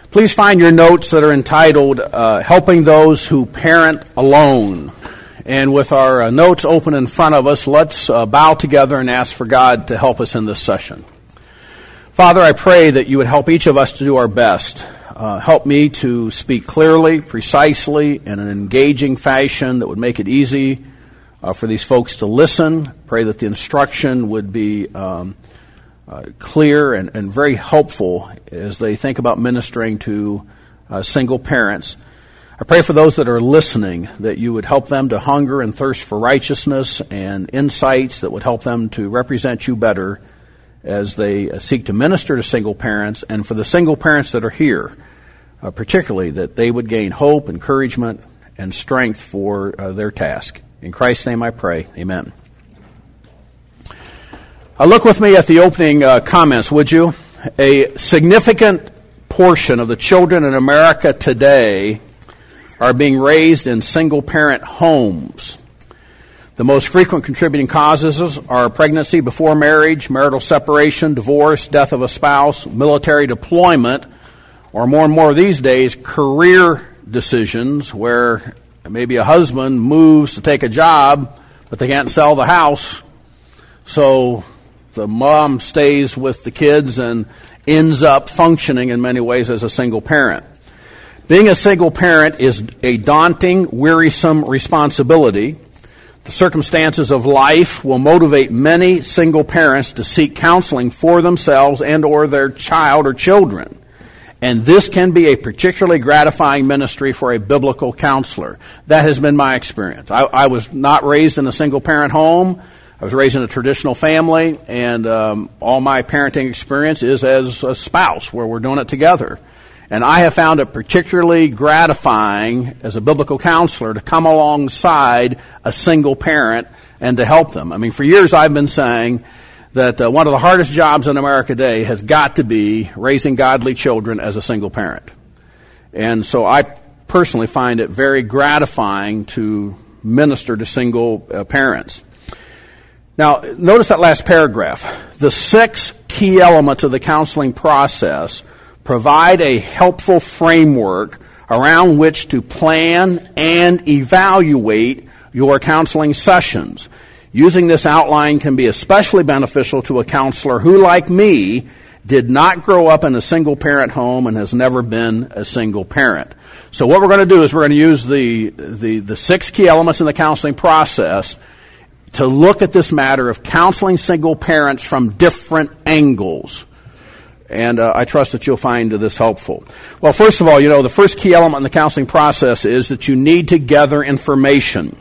Please find your notes that are entitled Helping Those Who Parent Alone. And with our notes open in front of us, let's bow together and ask for God to help us in this session. Father, I pray that you would help each of us to do our best. Help me to speak clearly, precisely, in an engaging fashion that would make it easy for these folks to listen. Pray that the instruction would be clear and very helpful as they think about ministering to single parents. I pray for those that are listening that you would help them to hunger and thirst for righteousness and insights that would help them to represent you better as they seek to minister to single parents, and for the single parents that are here, particularly that they would gain hope, encouragement, and strength for their task. In Christ's name I pray. Amen. Look with me at the opening comments, would you? A significant portion of the children in America today are being raised in single-parent homes. The most frequent contributing causes are pregnancy before marriage, marital separation, divorce, death of a spouse, military deployment, or more and more these days, career decisions where maybe a husband moves to take a job, but they can't sell the house, so the mom stays with the kids and ends up functioning in many ways as a single parent. Being a single parent is a daunting, wearisome responsibility. The circumstances of life will motivate many single parents to seek counseling for themselves and or their child or children. And this can be a particularly gratifying ministry for a biblical counselor. That has been my experience. I was not raised in a single parent home. I was raised in a traditional family, and all my parenting experience is as a spouse, where we're doing it together. And I have found it particularly gratifying as a biblical counselor to come alongside a single parent and to help them. I mean, for years I've been saying that one of the hardest jobs in America today has got to be raising godly children as a single parent. And so I personally find it very gratifying to minister to single parents. Now, notice that last paragraph. The 6 key elements of the counseling process provide a helpful framework around which to plan and evaluate your counseling sessions. Using this outline can be especially beneficial to a counselor who, like me, did not grow up in a single-parent home and has never been a single parent. So what we're going to do is we're going to use the 6 key elements in the counseling process to look at this matter of counseling single parents from different angles. And I trust that you'll find this helpful. Well, first of all, the first key element in the counseling process is that you need to gather information.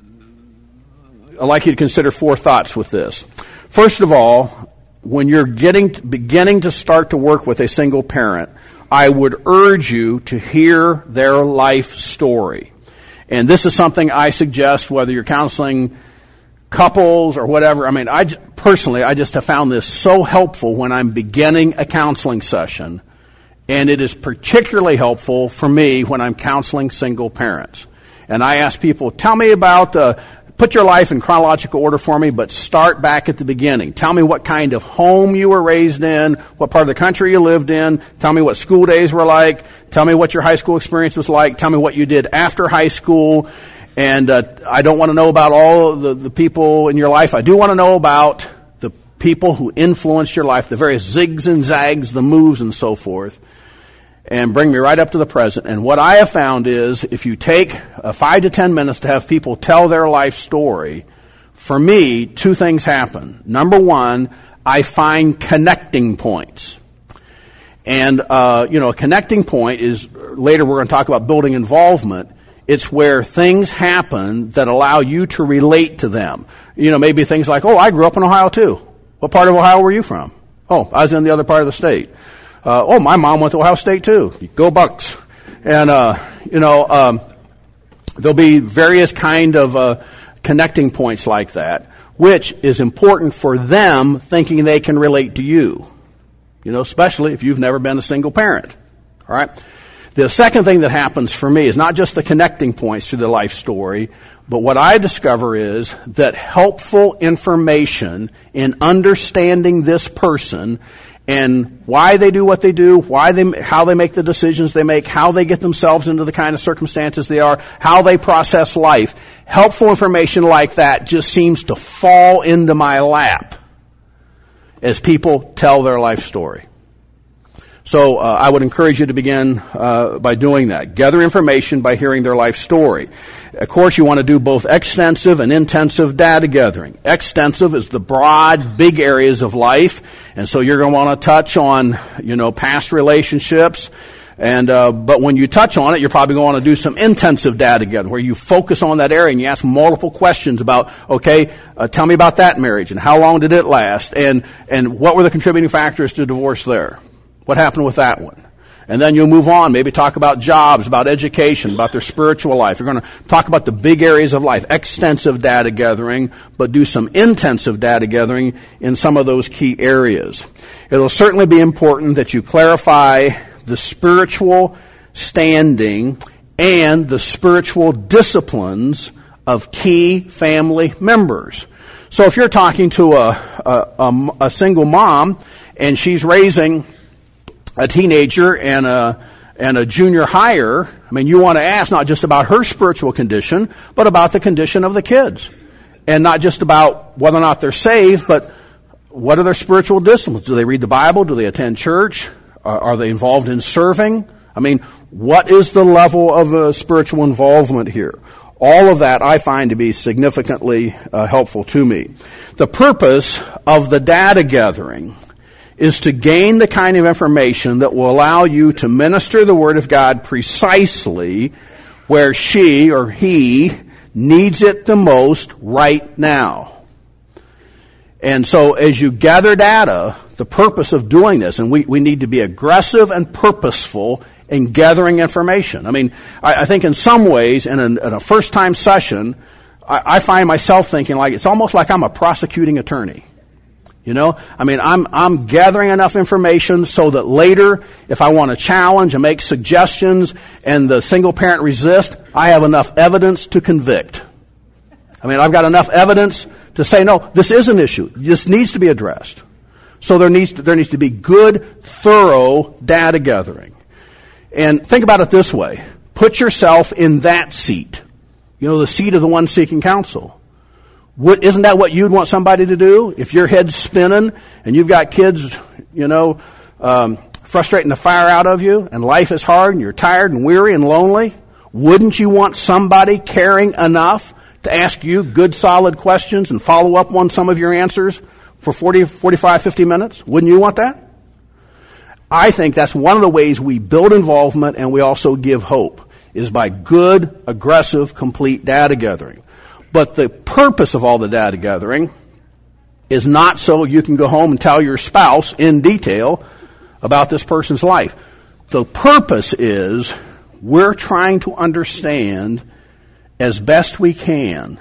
I'd like you to consider 4 thoughts with this. First of all, when you're beginning to start to work with a single parent, I would urge you to hear their life story. And this is something I suggest whether you're counseling couples or whatever. I mean, I just have found this so helpful when I'm beginning a counseling session, and it is particularly helpful for me when I'm counseling single parents. And I ask people, tell me about, put your life in chronological order for me, but start back at the beginning. Tell me what kind of home you were raised in, what part of the country you lived in. Tell me what school days were like. Tell me what your high school experience was like. Tell me what you did after high school. And I don't want to know about all the people in your life. I do want to know about the people who influenced your life, the various zigs and zags, the moves and so forth, and bring me right up to the present. And what I have found is if you take 5 to 10 minutes to have people tell their life story, for me, 2 things happen. Number 1, I find connecting points. And, a connecting point is, later we're going to talk about building involvement. It's where things happen that allow you to relate to them. Maybe things like, I grew up in Ohio too. What part of Ohio were you from? I was in the other part of the state. My mom went to Ohio State too. Go Bucks. And, there'll be various kind of connecting points like that, which is important for them thinking they can relate to you. Especially if you've never been a single parent. All right? The second thing that happens for me is not just the connecting points to the life story, but what I discover is that helpful information in understanding this person and why they do what they do, how they make the decisions they make, how they get themselves into the kind of circumstances they are, how they process life. Helpful information like that just seems to fall into my lap as people tell their life story. So I would encourage you to begin by doing that. Gather information by hearing their life story. Of course, you want to do both extensive and intensive data gathering. Extensive is the broad, big areas of life, and so you're going to want to touch on, past relationships. And but when you touch on it, you're probably going to want to do some intensive data gathering, where you focus on that area and you ask multiple questions about, tell me about that marriage and how long did it last, and what were the contributing factors to divorce there? What happened with that one? And then you'll move on, maybe talk about jobs, about education, about their spiritual life. You're going to talk about the big areas of life, extensive data gathering, but do some intensive data gathering in some of those key areas. It'll certainly be important that you clarify the spiritual standing and the spiritual disciplines of key family members. So if you're talking to a single mom and she's raising a teenager and a junior higher, you want to ask not just about her spiritual condition, but about the condition of the kids. And not just about whether or not they're saved, but what are their spiritual disciplines? Do they read the Bible? Do they attend church? Are they involved in serving? What is the level of spiritual involvement here? All of that I find to be significantly helpful to me. The purpose of the data gathering is to gain the kind of information that will allow you to minister the Word of God precisely where she or he needs it the most right now. And so as you gather data, the purpose of doing this, and we need to be aggressive and purposeful in gathering information. I think in some ways, in a first-time session, I find myself thinking it's almost like I'm a prosecuting attorney. I'm gathering enough information so that later, if I want to challenge and make suggestions and the single parent resists, I have enough evidence to convict. I've got enough evidence to say, no, this is an issue. This needs to be addressed. So there needs to be good, thorough data gathering. And think about it this way. Put yourself in that seat. The seat of the one seeking counsel. Isn't that what you'd want somebody to do? If your head's spinning and you've got kids, frustrating the fire out of you, and life is hard and you're tired and weary and lonely, wouldn't you want somebody caring enough to ask you good, solid questions and follow up on some of your answers for 40, 45, 50 minutes? Wouldn't you want that? I think that's one of the ways we build involvement and we also give hope, is by good, aggressive, complete data gathering. But the purpose of all the data gathering is not so you can go home and tell your spouse in detail about this person's life. The purpose is we're trying to understand as best we can,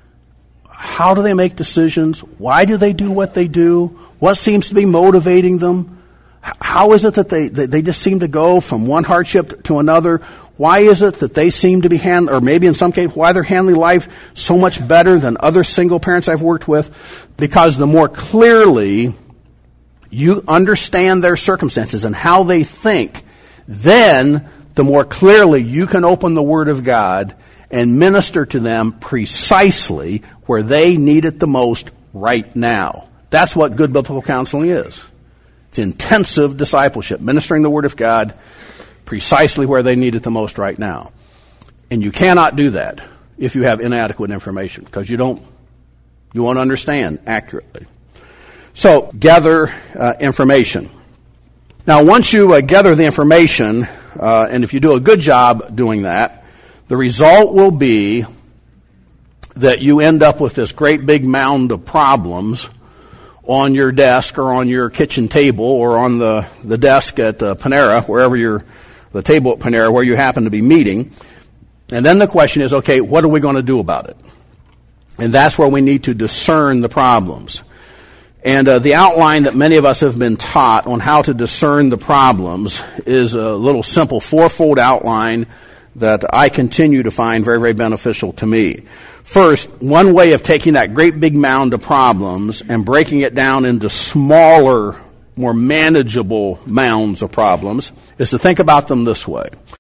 how do they make decisions? Why do they do what they do? What seems to be motivating them? How is it that they just seem to go from one hardship to another? Why is it that they seem to be or maybe in some cases, why they're handling life so much better than other single parents I've worked with? Because the more clearly you understand their circumstances and how they think, then the more clearly you can open the Word of God and minister to them precisely where they need it the most right now. That's what good biblical counseling is. It's intensive discipleship, ministering the Word of God precisely where they need it the most right now. And you cannot do that if you have inadequate information, because you won't understand accurately. So, gather information. Now, once you gather the information, and if you do a good job doing that, the result will be that you end up with this great big mound of problems on your desk or on your kitchen table or on the desk at Panera, the table at Panera where you happen to be meeting. And then the question is, okay, what are we going to do about it? And that's where we need to discern the problems. And the outline that many of us have been taught on how to discern the problems is a little simple fourfold outline that I continue to find very, very beneficial to me. First, one way of taking that great big mound of problems and breaking it down into smaller more manageable mounds of problems, is to think about them this way.